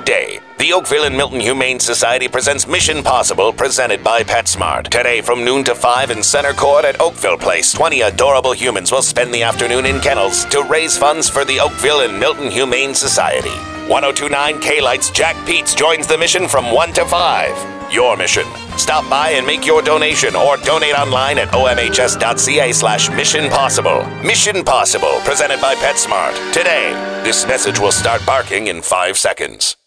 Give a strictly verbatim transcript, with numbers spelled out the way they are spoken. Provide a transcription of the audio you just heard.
Good day. The Oakville and Milton Humane Society presents Mission Possible, presented by PetSmart. Today from noon to five in Center Court at Oakville Place, twenty adorable humans will spend the afternoon in kennels to raise funds for the Oakville and Milton Humane Society. one oh two point nine K-Light's Jack Peets joins the mission from one to five. Your mission. Stop by and make your donation or donate online at omhs.ca slash Mission Possible. Mission Possible, presented by PetSmart. Today, this message will start barking in five seconds.